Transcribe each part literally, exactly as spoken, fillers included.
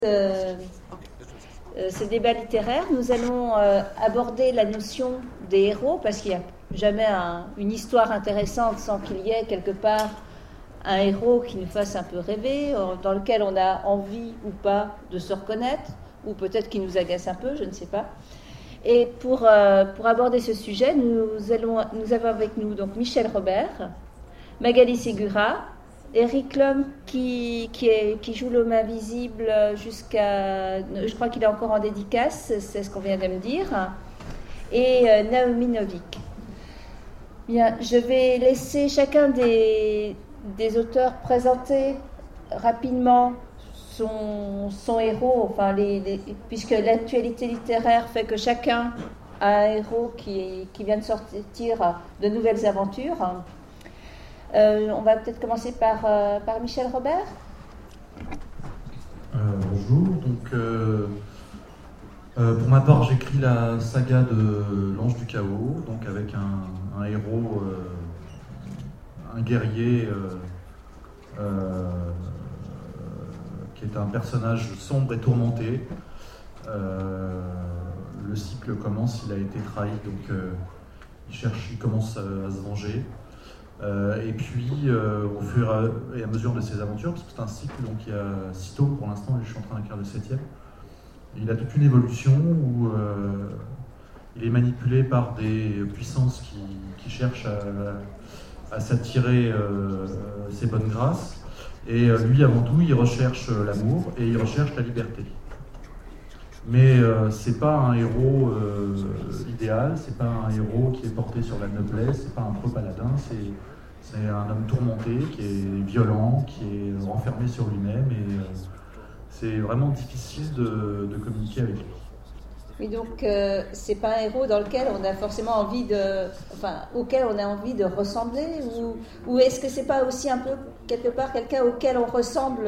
Euh, euh, ce débat littéraire, nous allons euh, aborder la notion des héros, parce qu'il n'y a jamais un, une histoire intéressante sans qu'il y ait quelque part un héros qui nous fasse un peu rêver, dans lequel on a envie ou pas de se reconnaître, ou peut-être qui nous agace un peu, je ne sais pas. Et pour, euh, pour aborder ce sujet, nous, allons, nous avons avec nous donc Michel Robert, Magali Segura, Eric Lhomme qui, qui, est, qui joue l'homme invisible jusqu'à... Je crois qu'il est encore en dédicace, c'est ce qu'on vient de me dire. Et euh, Naomi Novik. Bien, je vais laisser chacun des, des auteurs présenter rapidement son, son héros, enfin les, les, puisque l'actualité littéraire fait que chacun a un héros qui, qui vient de sortir de nouvelles aventures. Euh, on va peut-être commencer par, euh, par Michel Robert. Euh, bonjour, donc euh, euh, pour ma part j'écris la saga de l'Ange du Chaos, donc avec un, un héros, euh, un guerrier euh, euh, qui est un personnage sombre et tourmenté. Euh, le cycle commence, il a été trahi, donc euh, il cherche, il commence à, à se venger. Euh, et puis, euh, au fur et à mesure de ses aventures, parce que c'est un cycle, donc il y a six tomes pour l'instant, et je suis en train d'écrire le septième, il a toute une évolution où euh, il est manipulé par des puissances qui, qui cherchent à, à s'attirer euh, ses bonnes grâces, et euh, lui, avant tout, il recherche l'amour et il recherche la liberté. Mais euh, c'est pas un héros euh, idéal, c'est pas un héros qui est porté sur la noblesse, c'est pas un preux paladin, c'est C'est un homme tourmenté, qui est violent, qui est renfermé sur lui-même, et euh, c'est vraiment difficile de, de communiquer avec lui. Oui, donc euh, c'est pas un héros dans lequel on a forcément envie de, enfin, auquel on a envie de ressembler, ou, ou est-ce que c'est pas aussi un peu quelque part quelqu'un auquel on ressemble?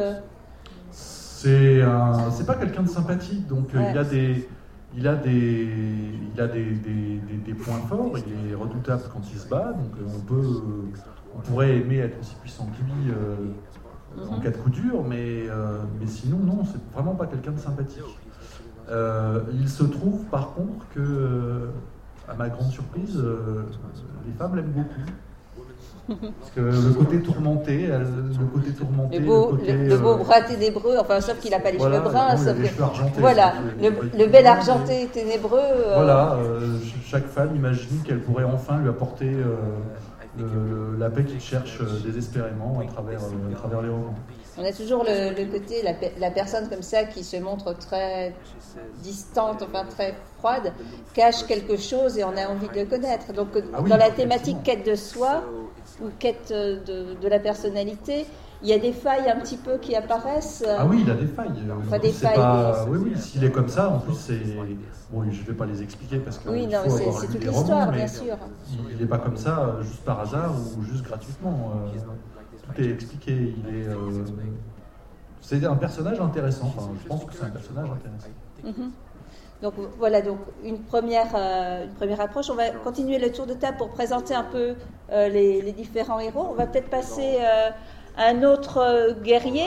C'est un, c'est pas quelqu'un de sympathique, donc ouais. il a des, il a des, il a des, des, des, des points forts. Il est redoutable quand il se bat, donc on peut. On pourrait aimer être aussi puissant que lui euh, mm-hmm. en cas de coup dur, mais, euh, mais sinon, non, c'est vraiment pas quelqu'un de sympathique. Euh, il se trouve, par contre, que, euh, à ma grande surprise, euh, les femmes l'aiment beaucoup. Parce que le côté tourmenté, le côté tourmenté, le beau, le, côté, le, le beau euh, bras ténébreux, enfin sauf qu'il n'a pas les voilà, cheveux bruns, non, sauf les cheveux argentés, voilà, le, le, le bel argenté ténébreux. Euh... Voilà, euh, chaque femme imagine qu'elle pourrait enfin lui apporter euh, le, le, la paix qu'il cherche euh, désespérément à travers, euh, à travers les romans. On a toujours le, le côté, la, la personne comme ça qui se montre très distante, enfin très froide, cache quelque chose et on a envie de le connaître. Donc ah oui, dans la thématique quête de soi ou quête de, de la personnalité, il y a des failles un petit peu qui apparaissent. Ah oui, il a des failles. Enfin, des failles. Pas... Oui, oui, s'il est comme ça, en plus, c'est... Bon, je ne vais pas les expliquer parce que oui, il non, faut c'est, avoir c'est lu toute les l'histoire, romans, bien sûr. Il n'est pas comme ça juste par hasard ou juste gratuitement. Euh, tout est expliqué. Il est... Euh... C'est un personnage intéressant. Enfin, je pense que c'est un personnage intéressant. Mm-hmm. Donc voilà, donc une première, euh, une première approche. On va continuer le tour de table pour présenter un peu euh, les, les différents héros. On va peut-être passer euh, à un autre euh, guerrier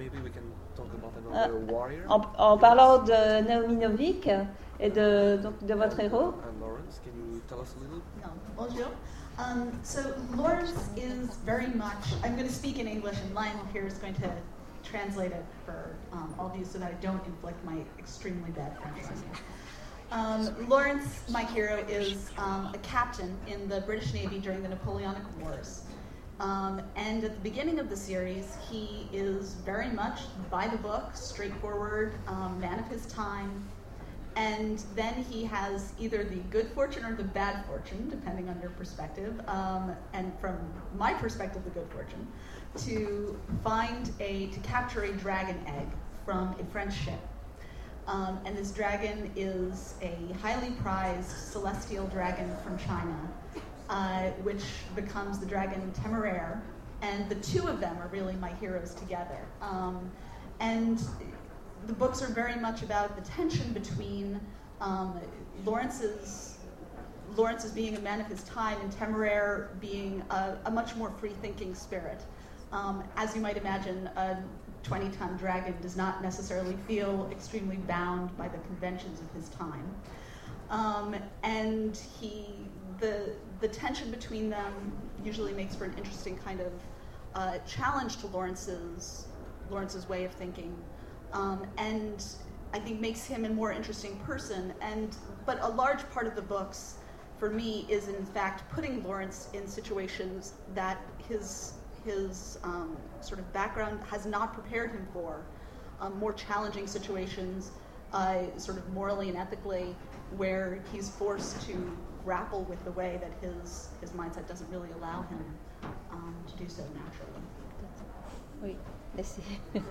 euh, en, en parlant de Naomi Novik et de, donc, de votre héros. No, bonjour. Um, so Lawrence is very much, I'm going to speak in English and Lionel here is going to translate it for um, all of you so that I don't inflict my extremely bad French on you. Um, Lawrence, my hero, is um, a captain in the British Navy during the Napoleonic Wars. Um, and at the beginning of the series, he is very much by the book, straightforward, um, man of his time. And then he has either the good fortune or the bad fortune, depending on your perspective, um, and from my perspective, the good fortune, to find a, to capture a dragon egg from a French ship. Um, and this dragon is a highly prized celestial dragon from China, uh, which becomes the dragon Temeraire, and the two of them are really my heroes together. Um, and the books are very much about the tension between um, Lawrence's Lawrence as being a man of his time and Temeraire being a, a much more free-thinking spirit. Um, as you might imagine, a twenty-ton dragon does not necessarily feel extremely bound by the conventions of his time. Um, and he, the, the tension between them usually makes for an interesting kind of uh, challenge to Lawrence's, Lawrence's way of thinking. Um, and I think makes him a more interesting person. And but a large part of the books, for me, is in fact putting Lawrence in situations that his his um, sort of background has not prepared him for, um, more challenging situations, uh, sort of morally and ethically, where he's forced to grapple with the way that his his mindset doesn't really allow him um, to do so naturally. Oui. Merci.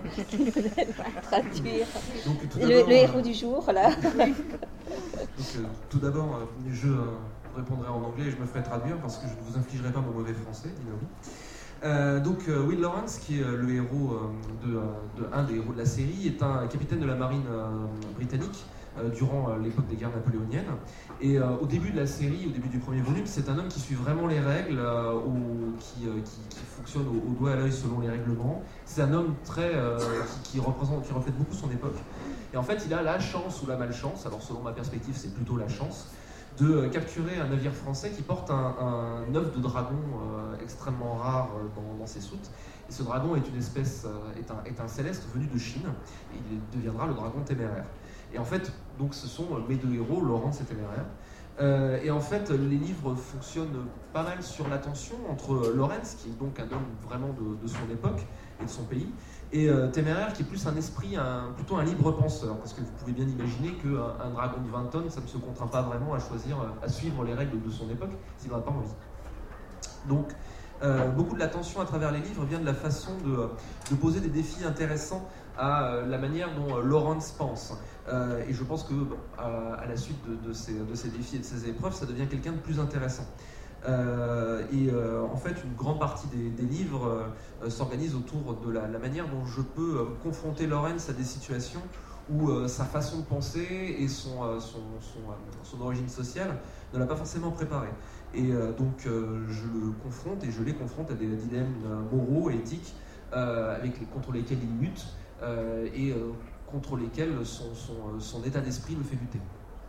Traduire Donc, le, le héros du jour, là. Donc, euh, tout d'abord, euh, je euh, répondrai en anglais et je me ferai traduire parce que je ne vous infligerai pas mon mauvais français, Dinomi. Euh, donc, euh, Will Lawrence, qui est euh, le héros euh, de, de un des héros de la série, est un capitaine de la marine euh, britannique euh, durant euh, l'époque des guerres napoléoniennes. Et euh, au début de la série, au début du premier volume, c'est un homme qui suit vraiment les règles, euh, au, qui, euh, qui, qui fonctionne au, au doigt à l'œil selon les règlements. C'est un homme très, euh, qui, qui, représente, qui reflète beaucoup son époque. Et en fait, il a la chance ou la malchance, alors selon ma perspective, c'est plutôt la chance, de euh, capturer un navire français qui porte un, un œuf de dragon euh, extrêmement rare euh, dans, dans ses soutes. Et ce dragon est une espèce, euh, est, un, est un céleste venu de Chine, et il deviendra le dragon téméraire. Et en fait, donc ce sont mes deux héros, Lawrence et Téméraire. Euh, et en fait, les livres fonctionnent pas mal sur la tension entre Lawrence, qui est donc un homme vraiment de, de son époque et de son pays, et euh, Téméraire, qui est plus un esprit, un, plutôt un libre penseur, parce que vous pouvez bien imaginer qu'un un dragon de vingt tonnes, ça ne se contraint pas vraiment à choisir, à suivre les règles de son époque, s'il n'en a pas envie. Donc, euh, beaucoup de la tension à travers les livres vient de la façon de, de poser des défis intéressants à la manière dont Lawrence pense. Euh, et je pense que à, à la suite de, de, ces, de ces défis et de ces épreuves, ça devient quelqu'un de plus intéressant. Euh, et euh, en fait, une grande partie des, des livres euh, s'organise autour de la, la manière dont je peux euh, confronter Lawrence à des situations où euh, sa façon de penser et son, euh, son, son, euh, son origine sociale ne l'a pas forcément préparé. Et euh, donc, euh, je le confronte et je les confronte à des dilemmes moraux et éthiques euh, avec les, contre lesquels il lutte euh, et euh, contre lesquels son, son, son état d'esprit le fait lutter.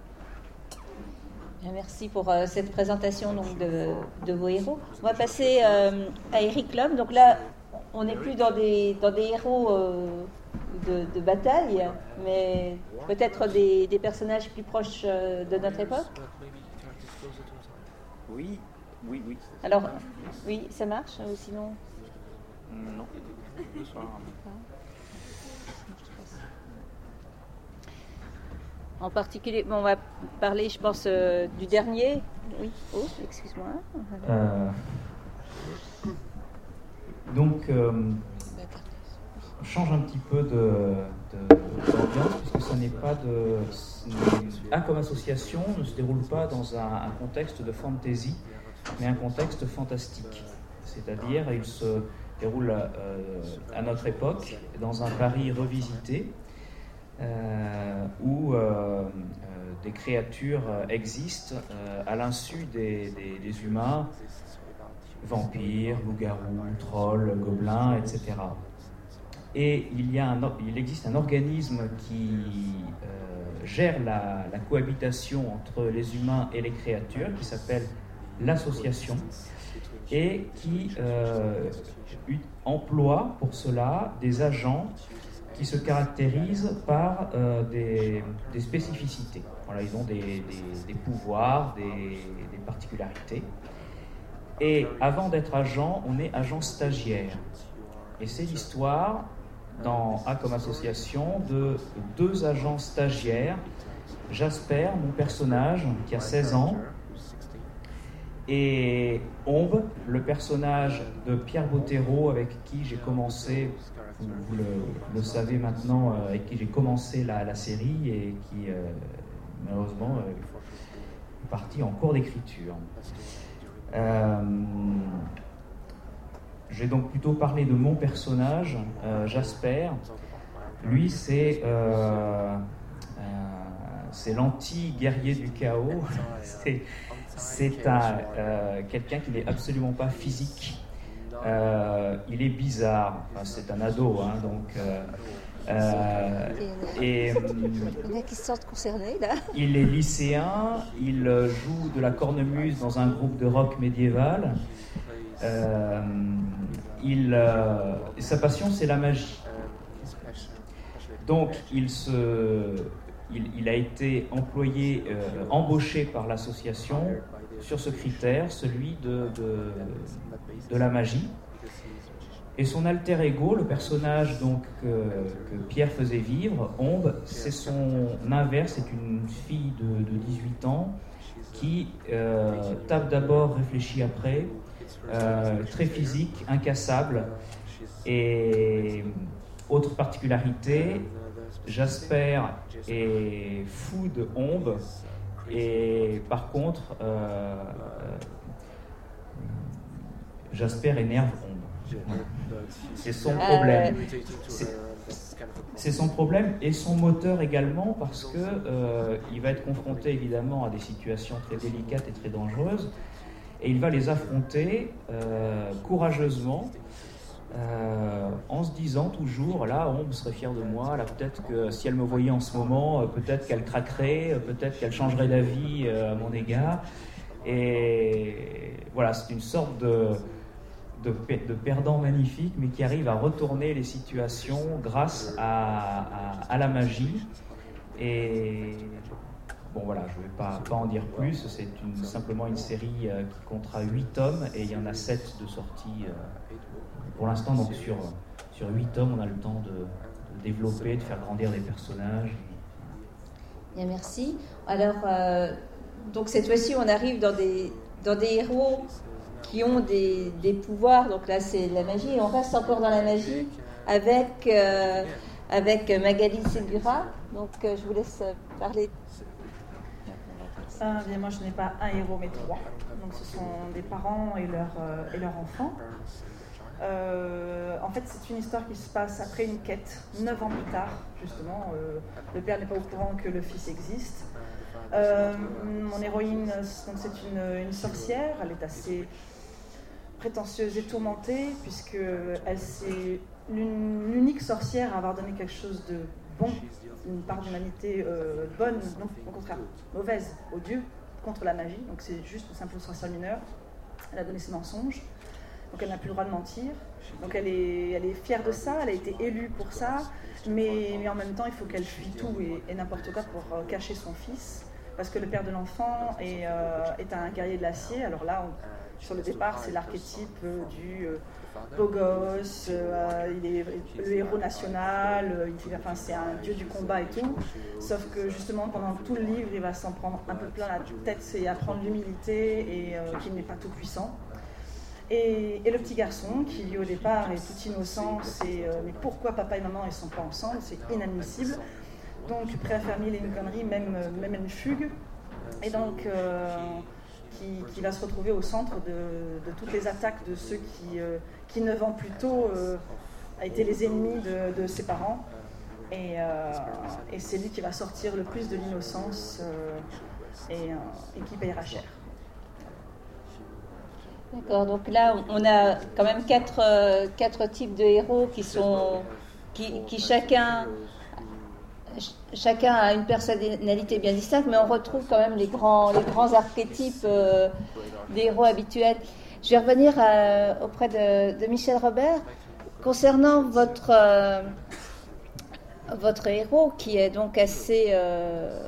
Bien, merci pour euh, cette présentation donc, de, de vos héros. On va passer euh, à Eric Lhomme. Donc là, on n'est plus dans des, dans des héros euh, de, de bataille, mais peut-être des, des personnages plus proches euh, de notre époque. Oui, oui, oui. Alors, oui, ça marche ou sinon Non, ce soir. En particulier, bon, on va parler, je pense, euh, du dernier. Oui, oh, excuse-moi. Euh, donc, euh, on change un petit peu de, de, d'ambiance, puisque ça n'est pas de... A comme association ne se déroule pas dans un, un contexte de fantasy, mais un contexte fantastique. C'est-à-dire, il se déroule à, euh, à notre époque, dans un Paris revisité, Euh, où euh, euh, des créatures euh, existent euh, à l'insu des, des, des humains, vampires, loups-garous, trolls, gobelins, et cetera. Et il, y a un, il existe un organisme qui euh, gère la, la cohabitation entre les humains et les créatures, qui s'appelle l'association, et qui euh, emploie pour cela des agents qui se caractérisent par euh, des, des spécificités. Voilà, ils ont des, des, des pouvoirs, des, des particularités. Et avant d'être agent, on est agent stagiaire. Et c'est l'histoire, dans A comme association, de deux agents stagiaires. Jasper, mon personnage, qui a seize ans, et Ombe, le personnage de Pierre Bottero, avec qui j'ai commencé... Vous le, le savez maintenant, euh, avec qui j'ai commencé la, la série et qui, euh, malheureusement, euh, est parti en cours d'écriture. Euh, j'ai donc plutôt parlé de mon personnage, euh, Jasper. Lui, c'est, euh, euh, c'est l'anti-guerrier du chaos. c'est c'est un, euh, quelqu'un qui n'est absolument pas physique. Euh, il est bizarre, enfin, c'est un ado, hein, donc... Euh, euh, et, il y en a qui se sentent concernés, là. Il est lycéen, il joue de la cornemuse dans un groupe de rock médiéval. Euh, il, euh, sa passion, c'est la magie. Donc, il, se, il, il a été employé, euh, embauché par l'association sur ce critère, celui de, de, de la magie. Et son alter ego, le personnage donc, que, que Pierre faisait vivre, Ombe, c'est son inverse, c'est une fille de, de dix-huit ans qui euh, tape d'abord, réfléchit après, euh, très physique, incassable. Et autre particularité, Jasper est fou de Ombe, et par contre, euh, Jasper énerve Ombe. Voilà. C'est son problème. C'est, c'est son problème et son moteur également, parce que euh, il va être confronté évidemment à des situations très délicates et très dangereuses, et il va les affronter euh, courageusement, euh, en se disant toujours, là, Ombe serait fière de moi, là, peut-être que si elle me voyait en ce moment, peut-être qu'elle craquerait, peut-être qu'elle changerait d'avis euh, à mon égard. Et voilà, c'est une sorte de De, de perdant magnifique, mais qui arrive à retourner les situations grâce à, à, à la magie. Et bon voilà, je ne vais pas, pas en dire plus, c'est une, simplement une série euh, qui comptera huit tomes, et il y en a sept de sortie euh, pour l'instant. Donc sur, sur huit tomes, on a le temps de, de développer, de faire grandir les personnages. Bien, merci. Alors, euh, donc cette fois-ci, on arrive dans des, dans des héros qui ont des, des pouvoirs, donc là c'est la magie, et on reste encore dans la magie avec, euh, avec Magali Segura. Donc euh, je vous laisse parler. Euh, bien, moi je n'ai pas un héros mais trois, donc ce sont des parents et leur, euh, et leur enfant. Euh, en fait c'est une histoire qui se passe après une quête, neuf ans plus tard justement. Euh, le père n'est pas au courant que le fils existe. Euh, mon héroïne, donc c'est une, une sorcière, elle est assez prétentieuse et tourmentée, puisque elle c'est l'unique sorcière à avoir donné quelque chose de bon, une part d'humanité euh, bonne, non au contraire mauvaise, aux dieux, contre la magie. Donc c'est juste une simple sorcière mineure. Elle a donné ses mensonges, donc elle n'a plus le droit de mentir. Donc elle est, elle est fière de ça, elle a été élue pour ça, mais, mais en même temps il faut qu'elle fuit tout et, et n'importe quoi pour euh, cacher son fils, parce que le père de l'enfant est, euh, est un guerrier de l'acier. Alors là, on, sur le départ, c'est l'archétype euh, du euh, beau gosse, euh, il est le héros national, euh, il, enfin, c'est un dieu du combat et tout. Sauf que justement, pendant tout le livre, il va s'en prendre un peu plein la tête, c'est apprendre l'humilité et euh, qu'il n'est pas tout puissant. Et, et le petit garçon, qui lui au départ est tout innocent, c'est euh, mais pourquoi papa et maman ils sont pas ensemble, c'est inadmissible. Donc prêt à faire mille et une conneries, même, même une fugue. Et donc euh, qui, qui va se retrouver au centre de, de toutes les attaques de ceux qui, euh, qui neuf ans plus tôt, euh, a été les ennemis de, de ses parents. Et, euh, et c'est lui qui va sortir le plus de l'innocence euh, et, euh, et qui payera cher. D'accord, donc là on a quand même quatre, euh, quatre types de héros qui sont qui, qui chacun chacun a une personnalité bien distincte, mais on retrouve quand même les grands les grands archétypes euh, des héros habituels. Je vais revenir euh, auprès de, de Michel Robert concernant votre euh, votre héros qui est donc assez euh,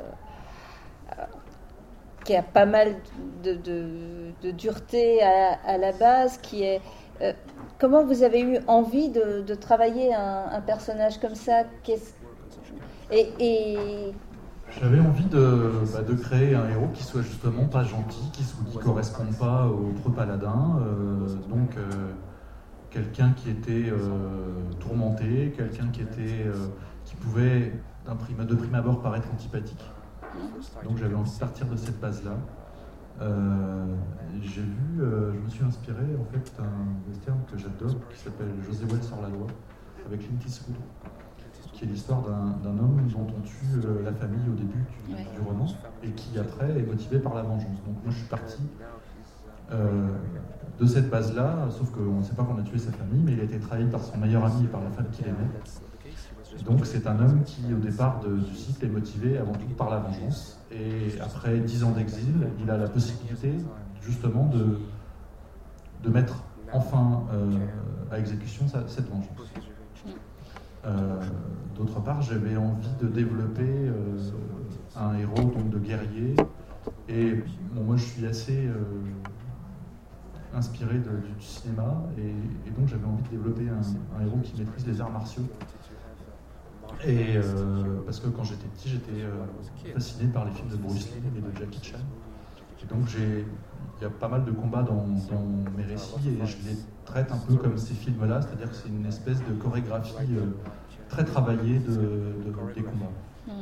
qui a pas mal de, de, de dureté à, à la base, qui est... Euh, comment vous avez eu envie de, de travailler un, un personnage comme ça? Qu'est-ce, et, et... J'avais envie de, bah, de créer un héros qui soit justement pas gentil, qui ne corresponde pas au preux paladin, euh, donc euh, quelqu'un qui était euh, tourmenté, quelqu'un qui, était, euh, qui pouvait d'un prime, de prime abord paraître antipathique. Donc j'avais envie de partir de cette base-là. Euh, j'ai vu, euh, je me suis inspiré en fait d'un western que j'adore qui s'appelle José Wells hors la loi, avec Clint Eastwood, qui est l'histoire d'un, d'un homme dont on tue euh, la famille au début du, ouais. du roman et qui après est motivé par la vengeance. Donc moi je suis parti Euh, de cette base-là, sauf qu'on ne sait pas qu'on a tué sa famille, mais il a été trahi par son meilleur ami et par la femme qu'il aimait. Donc c'est un homme qui, au départ de, du cycle, est motivé avant tout par la vengeance. Et après dix ans d'exil, il a la possibilité justement de, de mettre enfin euh, à exécution sa, cette vengeance. Euh, d'autre part, j'avais envie de développer euh, un héros donc, de guerrier. Et bon, moi je suis assez... Euh, inspiré de, du, du cinéma et, et donc j'avais envie de développer un, un héros qui maîtrise les arts martiaux et euh, parce que quand j'étais petit j'étais euh, fasciné par les films de Bruce Lee et de Jackie Chan et donc j'ai il y a pas mal de combats dans, dans mes récits et je les traite un peu comme ces films là, c'est-à-dire que c'est une espèce de chorégraphie euh, très travaillée de, de, des combats. Mmh.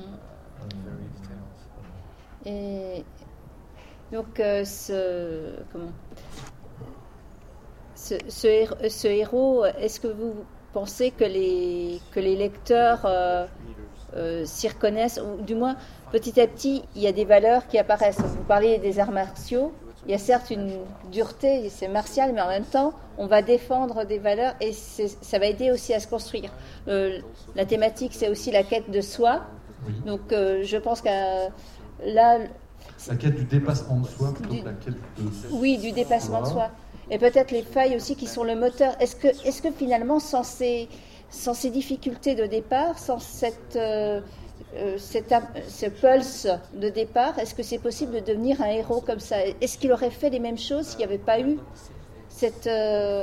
Euh, et donc euh, ce comment Ce, ce, ce héros, est-ce que vous pensez que les, que les lecteurs euh, euh, s'y reconnaissent, ou du moins, petit à petit, il y a des valeurs qui apparaissent. Vous parlez des arts martiaux, il y a certes une dureté, c'est martial, mais en même temps, on va défendre des valeurs et c'est, ça va aider aussi à se construire. Euh, la thématique, c'est aussi la quête de soi. Oui. Donc, euh, je pense que là... La quête du dépassement de soi plutôt du, que la quête de soi. Oui, du dépassement de soi. Et peut-être les failles aussi qui sont le moteur. Est-ce que, est-ce que finalement, sans ces, sans ces difficultés de départ, sans cette, euh, euh, cette, ce pulse de départ, est-ce que c'est possible de devenir un héros comme ça ? Est-ce qu'il aurait fait les mêmes choses s'il n'y avait pas eu cette, euh,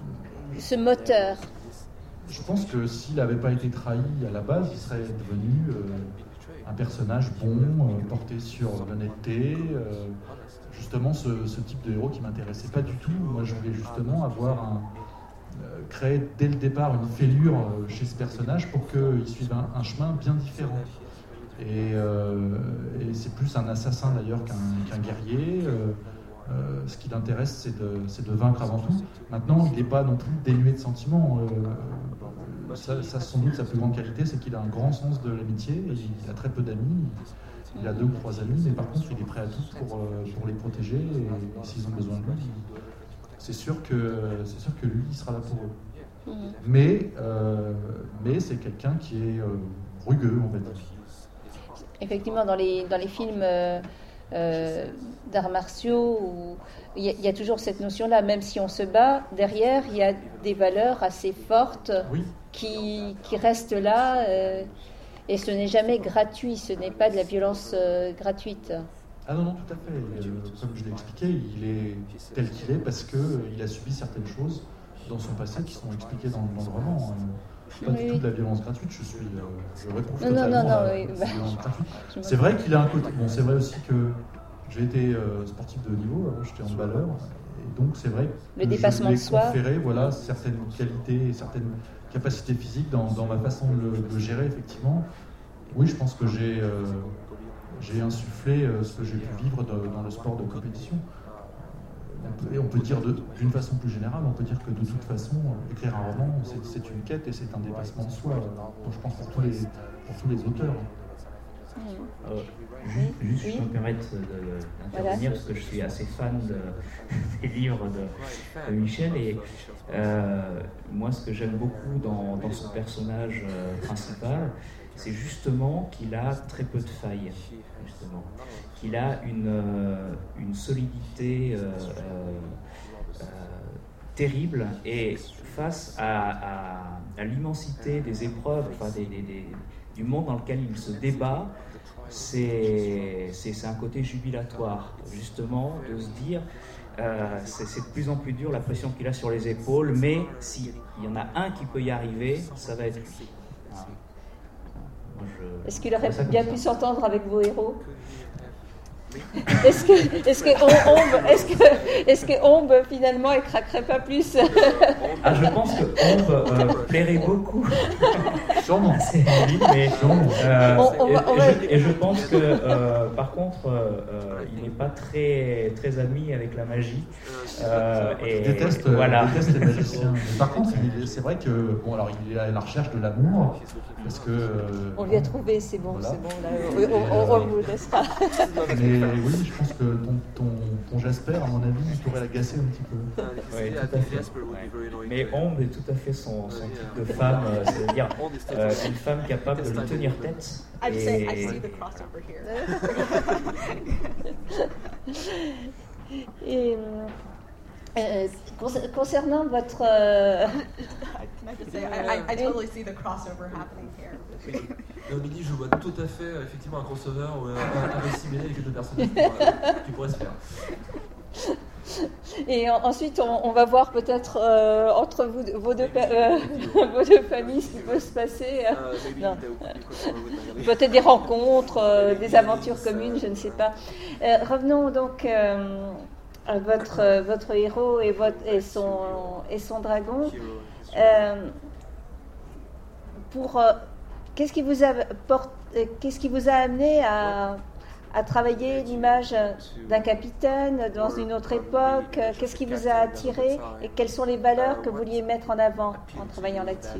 ce moteur ? Je pense que s'il n'avait pas été trahi à la base, il serait devenu euh, un personnage bon, euh, porté sur l'honnêteté. Euh, justement ce, ce type de héros qui m'intéressait pas du tout. Moi je voulais justement avoir un, euh, créer dès le départ une fêlure euh, chez ce personnage pour qu'il suive un, un chemin bien différent. Et, euh, et c'est plus un assassin d'ailleurs qu'un, qu'un guerrier. Euh, euh, ce qui l'intéresse c'est de, c'est de vaincre avant tout. Maintenant il n'est pas non plus dénué de sentiments. Euh, ça, ça sans doute sa plus grande qualité c'est qu'il a un grand sens de l'amitié. Et il a très peu d'amis. Il a deux ou trois amis, mais par contre, il est prêt à tout pour, euh, pour les protéger. Et, et s'ils ont besoin de lui, c'est sûr que, c'est sûr que lui, il sera là pour eux. Mmh. Mais, euh, mais c'est quelqu'un qui est euh, rugueux, on va dire. Effectivement, dans les, dans les films euh, euh, d'arts martiaux, il y, y a toujours cette notion-là. Même si on se bat, derrière, il y a des valeurs assez fortes oui. qui, qui restent là. Euh, Et ce n'est jamais gratuit, ce n'est pas de la violence euh, gratuite. Ah non, non, tout à fait. Euh, comme je l'ai expliqué, il est tel qu'il est parce qu'il euh, a subi certaines choses dans son passé qui sont expliquées dans, dans le roman. Euh, pas oui. du tout de la violence gratuite, je suis, euh, je réprouve non, totalement non, non, la, oui, la bah. violence gratuite. C'est vrai qu'il a un côté... Bon, c'est vrai aussi que j'ai été euh, sportif de haut niveau, avant j'étais handballeur, et donc c'est vrai que le dépassement je lui ai de soi. conféré voilà, certaines qualités et certaines capacités physiques dans, dans ma façon de le, de gérer, effectivement. Oui, je pense que j'ai, euh, j'ai insufflé euh, ce que j'ai pu vivre de, dans le sport de compétition. On peut, et on peut dire de, d'une façon plus générale, on peut dire que de toute façon, écrire un roman, c'est, c'est une quête et c'est un dépassement de soi. Donc je pense pour tous les, pour tous les auteurs. Euh, juste, juste oui. je peux me permettre de, d'intervenir voilà. Parce que je suis assez fan de, des livres de, de Michel et euh, moi ce que j'aime beaucoup dans, dans son personnage euh, principal, c'est justement qu'il a très peu de failles, justement. Qu'il a une, euh, une solidité euh, euh, terrible et face à, à, à l'immensité des épreuves, enfin des, des, des, du monde dans lequel il se débat, c'est, c'est, c'est un côté jubilatoire, justement, de se dire euh, c'est, c'est de plus en plus dur la pression qu'il a sur les épaules, mais s'il y en a un qui peut y arriver, ça va être lui. Voilà. Je... Est-ce qu'il aurait bien pu s'entendre avec vos héros ? Est-ce que, est-ce que Ombe, est-ce que, est-ce que Ombe finalement, elle craquerait pas plus ? Ah, je pense que Ombe euh, plairait beaucoup. Sûrement. assez en ligne, mais euh, On- on et, va- on et va- je, et je pense que euh, par contre, euh, euh, il n'est pas très très ami avec la magie. Euh, et Il déteste, voilà. il déteste les magiciens. Mais par contre, il est- c'est vrai que bon, alors il est à la recherche de l'amour parce que. euh, On lui a trouvé, c'est bon, Voilà. c'est bon, là, on, on, on vous laissera. Mais oui, je pense que ton, ton, ton Jasper, à mon avis, il pourrait l'agacer un petit peu. Oui, tout à fait. Ouais. Mais Ombre est tout à fait son, son type de femme, euh, c'est-à-dire euh, une femme capable de lui tenir tête. I'd say I Et- see the crossover here. Et, euh, concer- concernant votre... euh, Can I just say, I, I, I totally see the crossover happening here. Et au midi, je vois tout à fait euh, effectivement un crossover ou un, un récit mêlé avec les deux personnages qui pourraient, qui pourraient se faire. Et en- ensuite, on, on va voir peut-être euh, entre vous, deux- vos, deux, pa- euh, vos deux familles ce qui peut se passer. euh, non. Peut-être des rencontres, euh, des aventures communes, je ne sais pas. Euh, revenons donc euh, à votre, euh, votre héros et, votre, et, son, et son dragon. Euh, pour, euh, qu'est-ce qui vous a porté, euh, qu'est-ce qui vous a amené à, à travailler l'image d'un capitaine dans une autre époque? Qu'est-ce qui vous a attiré et quelles sont les valeurs que vous vouliez mettre en avant en travaillant là-dessus?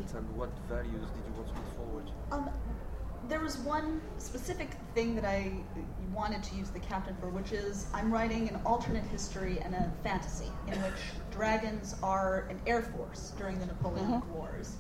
Um, there was one specific thing that I wanted to use the captain for, which is I'm writing an alternate history and a fantasy in which dragons are an air force during the Napoleonic Mhm. Wars.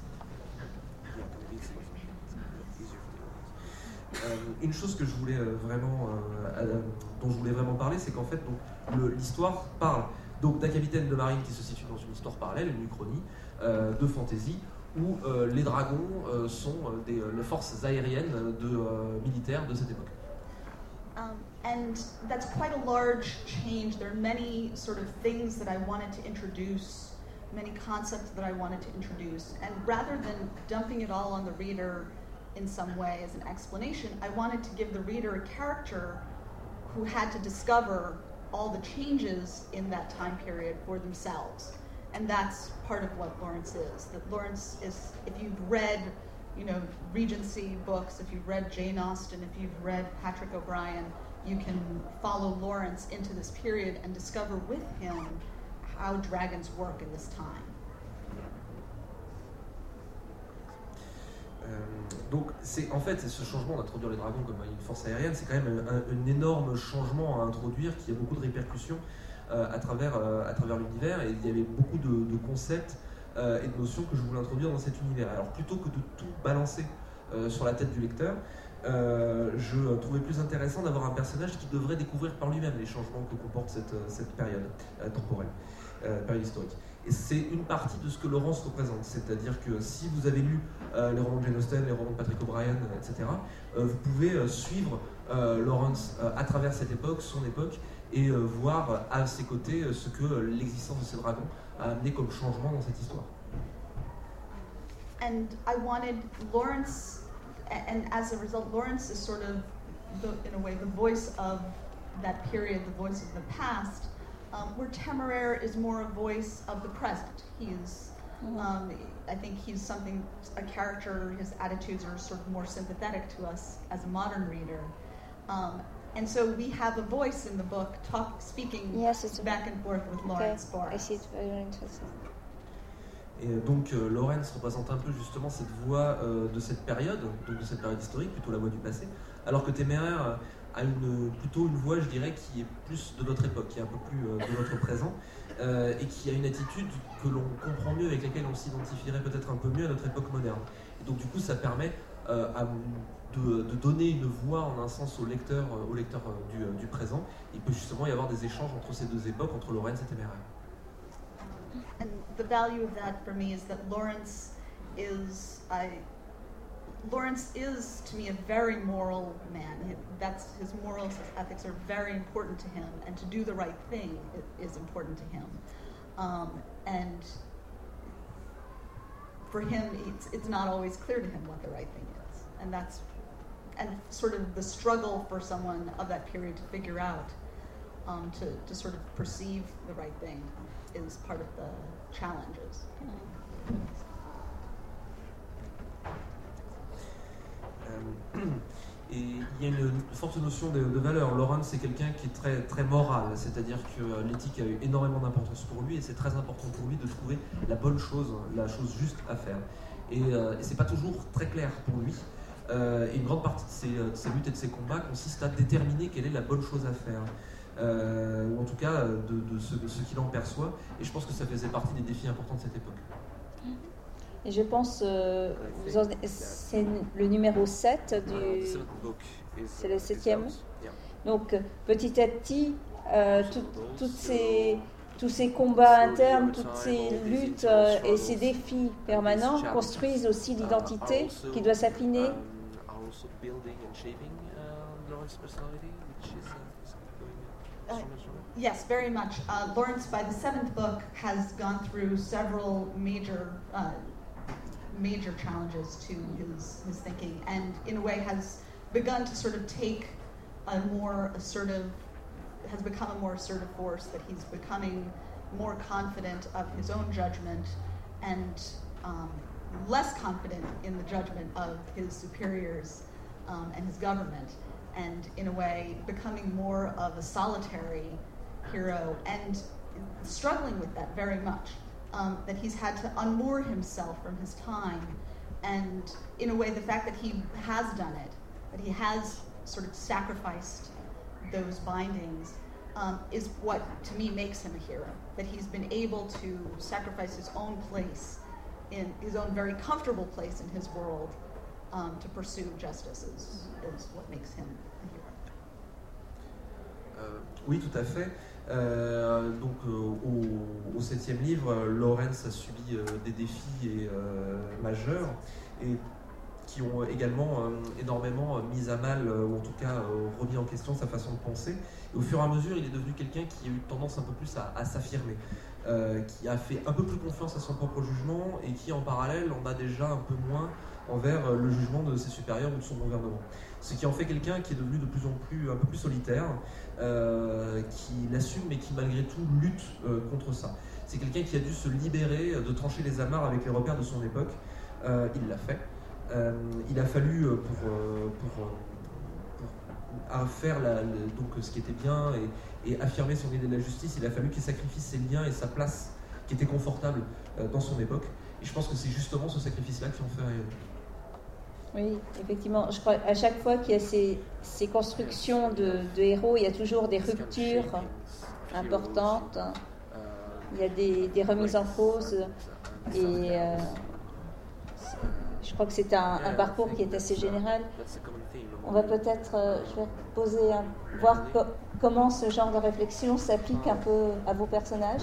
Euh, une chose que je voulais euh, vraiment, euh, euh, dont je voulais vraiment parler, c'est qu'en fait, donc, le- l'histoire parle donc d'un capitaine de marine qui se situe dans une histoire parallèle, une uchronie euh, de fantasy, où euh, les dragons euh, sont euh, des, euh, les forces aériennes de, euh, militaires de cette époque. Um, and that's quite a large change. There are many sort of things that I wanted to introduce, many concepts that I wanted to introduce. And rather than dumping it all on the reader in some way as an explanation, I wanted to give the reader a character who had to discover all the changes in that time period for themselves. And that's part of what Lawrence is. That Lawrence is, if you've read, you know, Regency books, if you've read Jane Austen, if you've read Patrick O'Brian, you can follow Lawrence into this period and discover with him how dragons work in this time. Euh, donc, c'est en fait ce changement d'introduire les dragons comme une force aérienne, c'est quand même un, un énorme changement à introduire qui a beaucoup de répercussions euh, à travers, euh, à travers l'univers. Et il y avait beaucoup de, de concepts euh, et de notions que je voulais introduire dans cet univers. Alors, plutôt que de tout balancer euh, sur la tête du lecteur, euh, je trouvais plus intéressant d'avoir un personnage qui devrait découvrir par lui-même les changements que comporte cette, cette période euh, temporelle, euh, période historique. Et c'est une partie de ce que Lawrence représente, c'est-à-dire que si vous avez lu euh, les romans de Jane Austen, les romans de Patrick O'Brian, euh, et cetera, euh, vous pouvez euh, suivre euh, Lawrence euh, à travers cette époque, son époque, et euh, voir euh, à ses côtés euh, ce que euh, l'existence de ces dragons a amené comme changement dans cette histoire. And I wanted Lawrence, a- and as a result, Lawrence is sort of, the, in a way, the voice of that period, the voice of the past, um, where Temeraire is more a voice of the present. He's, um, I think he's something, a character, his attitudes are sort of more sympathetic to us as a modern reader. Um, and so we have a voice in the book talk, speaking Yes, it's back and forth with Okay, Lawrence I Forrest. see, it's very interesting. Et donc euh, Lawrence représente un peu justement cette voix euh, de cette période, donc de cette période historique, plutôt la voix du passé, alors que Téméraire euh, a une, plutôt une voix, je dirais, qui est plus de notre époque, qui est un peu plus euh, de notre présent, euh, et qui a une attitude que l'on comprend mieux, avec laquelle on s'identifierait peut-être un peu mieux à notre époque moderne. Et donc du coup, ça permet euh, à, de, de donner une voix en un sens au lecteur, euh, au lecteur euh, du, euh, du présent. Il peut justement y avoir des échanges entre ces deux époques, entre Lawrence et Téméraire. And the value of that for me is that Lawrence is, I, Lawrence is to me a very moral man. He- That's his morals, his ethics are very important to him, and to do the right thing i- is important to him. Um, and for him, it's, it's not always clear to him what the right thing is, and that's, and sort of the struggle for someone of that period to figure out, um, to, to sort of perceive the right thing is part of the challenges. et il y a une forte notion de, de valeur. Lawrence, c'est quelqu'un qui est très, très moral, c'est-à-dire que l'éthique a eu énormément d'importance pour lui et c'est très important pour lui de trouver la bonne chose, la chose juste à faire. Et, euh, et c'est pas toujours très clair pour lui. Euh, et une grande partie de ses, de ses luttes et de ses combats consiste à déterminer quelle est la bonne chose à faire. Euh, ou en tout cas de, de ce, de ce qu'il en perçoit. Et je pense que ça faisait partie des défis importants de cette époque. Et je pense, euh, vous en- c'est le numéro sept, du, c'est le septième. Donc petit à petit, euh, tout- toutes ces, tous ces combats internes, toutes ces luttes euh, et ces défis permanents construisent aussi l'identité qui doit s'affiner. Uh, yes, very much. Uh, Lawrence, by the seventh book, has gone through several major, uh, major challenges to his his thinking, and in a way has begun to sort of take a more assertive, has become a more assertive force. That he's becoming more confident of his own judgment, and um, less confident in the judgment of his superiors um, and his government. And in a way, becoming more of a solitary hero and struggling with that very much. Um, that he's had to unmoor himself from his time. And in a way, the fact that he has done it, that he has sort of sacrificed those bindings, um, is what, to me, makes him a hero. That he's been able to sacrifice his own place, in his own very comfortable place in his world, Um, to pursue justice is, is what makes him a hero. Euh, oui, tout à fait. Euh, donc, euh, au, au septième livre, Lawrence a subi euh, des défis et, euh, majeurs et qui ont également euh, énormément euh, mis à mal, euh, ou en tout cas euh, remis en question sa façon de penser. Et au fur et à mesure, il est devenu quelqu'un qui a eu tendance un peu plus à, à s'affirmer, euh, qui a fait un peu plus confiance à son propre jugement et qui, en parallèle, en a déjà un peu moins envers le jugement de ses supérieurs ou de son gouvernement. Ce qui en fait quelqu'un qui est devenu de plus en plus, un peu plus solitaire, euh, qui l'assume mais qui malgré tout lutte euh, contre ça. C'est quelqu'un qui a dû se libérer de trancher les amarres avec les repères de son époque. Euh, il l'a fait. Euh, il a fallu pour, pour, pour, pour faire la, la, donc, ce qui était bien et, et affirmer son idée de la justice, il a fallu qu'il sacrifie ses liens et sa place qui était confortable euh, dans son époque. Et je pense que c'est justement ce sacrifice-là qui en fait réel. Oui, effectivement. Je crois qu'à chaque fois qu'il y a ces, ces constructions de, de héros, il y a toujours des ruptures importantes. Il y a des, des remises en cause. Et euh, je crois que c'est un, un parcours qui est assez général. On va peut-être, euh, je vais poser, un, voir co- comment ce genre de réflexion s'applique un peu à vos personnages.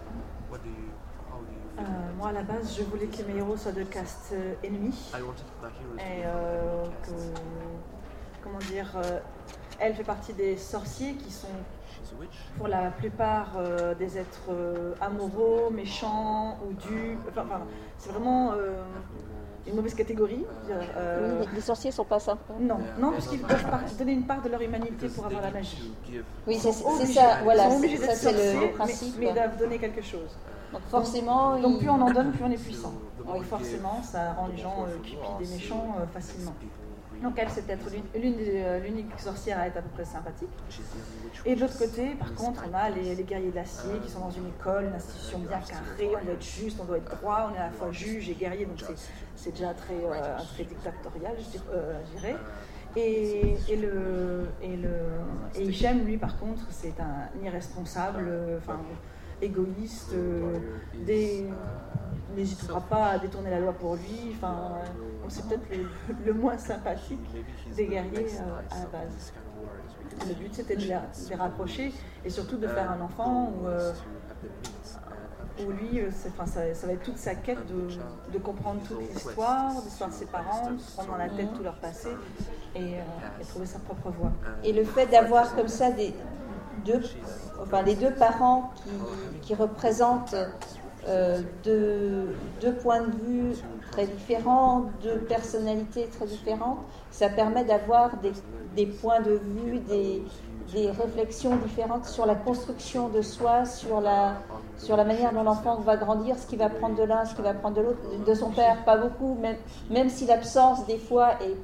Euh, moi, à la base, je voulais que mes héros soient de caste euh, ennemi. Et euh, que, comment dire, euh, elle fait partie des sorciers qui sont, pour la plupart, euh, des êtres euh, amoureux, méchants ou dus. Enfin, enfin c'est vraiment euh, une mauvaise catégorie. Euh, oui, les sorciers sont pas sympas. Non, non, puisqu'ils doivent par- donner une part de leur humanité pour avoir la magie. Oui, c'est, c'est Obligés. ça. Voilà, ils sont obligés c'est, d'être ça, c'est sorciers, le principe. mais, mais ils doivent donner quelque chose. Donc forcément, donc, donc il... plus on en donne, plus on est puissant. Donc forcément, ça rend les gens euh, cupides et méchants euh, facilement. Donc elle, c'est peut-être l'une, l'une des, euh, l'unique sorcière à être à peu près sympathique. Et de l'autre côté, par contre, on a les, les guerriers de l'acier qui sont dans une école, une institution bien carrée, on doit être juste, on doit être droit, on est à la fois juge et guerrier, donc c'est, c'est déjà très, euh, très dictatorial, je dirais. Euh, je dirais. Et, et, le, et, le, et Hichem, lui, par contre, c'est un irresponsable, enfin, égoïste, euh, des, n'hésitera pas à détourner la loi pour lui. Enfin, c'est peut-être le, le moins sympathique des guerriers euh, à la base. Le but, c'était de les, de les rapprocher et surtout de faire un enfant où, euh, où lui, c'est, enfin, ça, ça va être toute sa quête de, de comprendre toute l'histoire, l'histoire de ses parents, de se prendre dans la tête tout leur passé et, euh, et trouver sa propre voie. Et le fait d'avoir comme ça des deux, enfin les deux parents qui, qui représentent euh, deux, deux points de vue très différents, deux personnalités très différentes, ça permet d'avoir des, des points de vue, des, des réflexions différentes sur la construction de soi, sur la, sur la manière dont l'enfant va grandir, ce qu'il va prendre de l'un, ce qu'il va prendre de l'autre, de son père, pas beaucoup, même, même si l'absence des fois est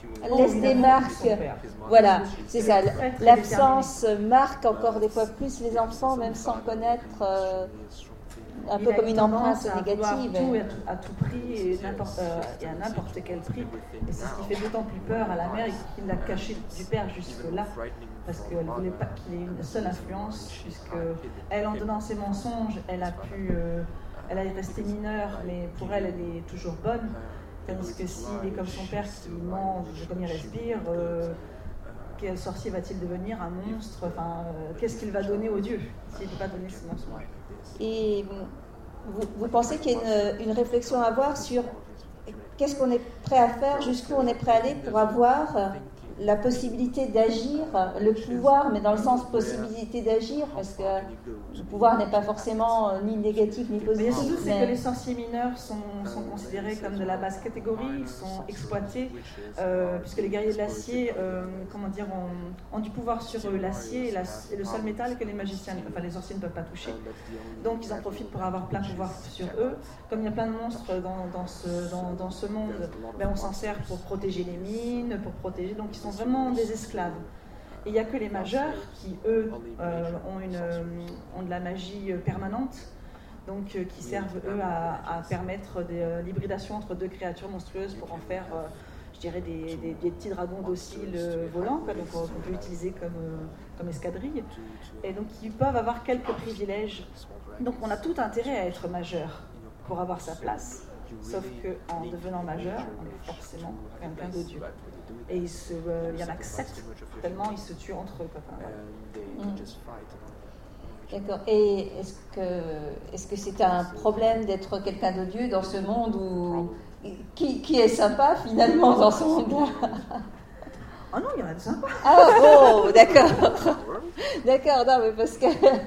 Elle laisse des marques. Voilà, c'est ça. L'absence marque encore des fois plus les enfants, même sans connaître, euh, un peu comme une empreinte négative. Tout à tout prix et, euh, et à n'importe quel prix. Et c'est ce qui fait d'autant plus peur à la mère qui l'a caché du père jusque-là. Parce qu'elle ne voulait pas qu'il ait une seule influence, puisque elle, en donnant ses mensonges, elle a pu, euh, elle est restée mineure, mais pour elle, elle est toujours bonne. Tandis que s'il est comme son père qui ment, comme il respire, euh, quel sorcier va-t-il devenir, un monstre? Enfin, euh, qu'est-ce qu'il va donner aux dieux s'il ne peut pas donner ses mensonges? Et vous, vous pensez qu'il y a une, une réflexion à avoir sur qu'est-ce qu'on est prêt à faire, jusqu'où on est prêt à aller pour avoir la possibilité d'agir, le pouvoir, mais dans le sens possibilité d'agir, parce que le pouvoir n'est pas forcément ni négatif ni positif. Mais surtout, c'est mais... que les sorciers mineurs sont, sont considérés comme de la basse catégorie, ils sont exploités, euh, puisque les guerriers de l'acier, euh, comment dire, ont, ont du pouvoir sur eux. L'acier est le seul métal que les magiciens, enfin les sorciers ne peuvent pas toucher. Donc ils en profitent pour avoir plein de pouvoir sur eux. Comme il y a plein de monstres dans, dans, ce, dans, dans ce monde, ben on s'en sert pour protéger les mines, pour protéger, donc ils sont vraiment des esclaves. Et il n'y a que les majeurs qui, eux, euh, ont, une, euh, ont de la magie permanente, donc euh, qui servent, eux, à, à permettre des, euh, l'hybridation entre deux créatures monstrueuses pour en faire, euh, je dirais, des, des, des petits dragons dociles euh, volants, quoi, donc, qu'on peut utiliser comme, euh, comme escadrille. Et donc, ils peuvent avoir quelques privilèges. Donc, on a tout intérêt à être majeur pour avoir sa place. Sauf qu'en devenant majeur, on est forcément quelqu'un de Dieu. Et il, se, euh, il y en a sept, tellement ils se tuent entre eux. Enfin, mmh. D'accord. Et est-ce que, est-ce que c'est un problème d'être quelqu'un de Dieu dans ce monde où qui, qui est sympa finalement dans ce monde-là? Oh non, il y en a de sympas. Ah bon, d'accord. D'accord, non, mais parce que...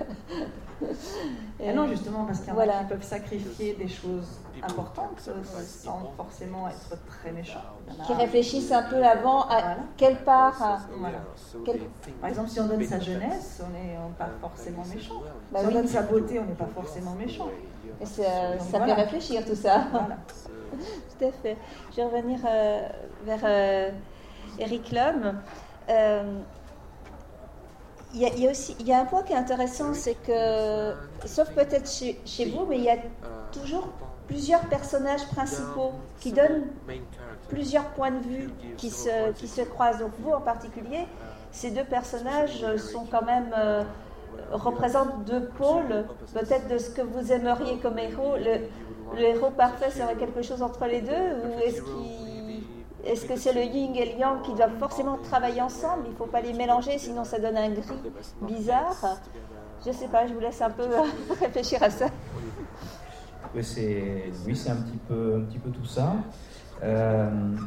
Et non, justement, parce qu'il y en voilà. a qui peuvent sacrifier des choses importantes sans forcément être très méchants. Qui réfléchissent un peu avant à voilà. quelle part. À... Voilà. Quelle... Par exemple, si on donne sa jeunesse, on n'est pas forcément méchant. Bah si oui. on donne sa beauté, on n'est pas forcément méchant. Et ça, ça voilà. fait réfléchir tout ça. Voilà. Tout à fait. Je vais revenir euh, vers euh, Eric Lhomme. Euh, Il y, a, il, y a aussi, il y a un point qui est intéressant, c'est que, sauf peut-être chez, chez vous, mais il y a toujours plusieurs personnages principaux qui donnent plusieurs points de vue qui se, qui se croisent. Donc vous en particulier, ces deux personnages sont quand même euh, représentent deux pôles, peut-être de ce que vous aimeriez comme héros. Le, le héros parfait serait quelque chose entre les deux, ou est-ce qu'il Est-ce que c'est le yin et le yang qui doivent forcément travailler ensemble? Il ne faut pas les mélanger, sinon ça donne un gris bizarre. Je ne sais pas, je vous laisse un peu réfléchir à ça. Oui, c'est, oui, c'est un petit peu, un petit peu tout ça. Euh,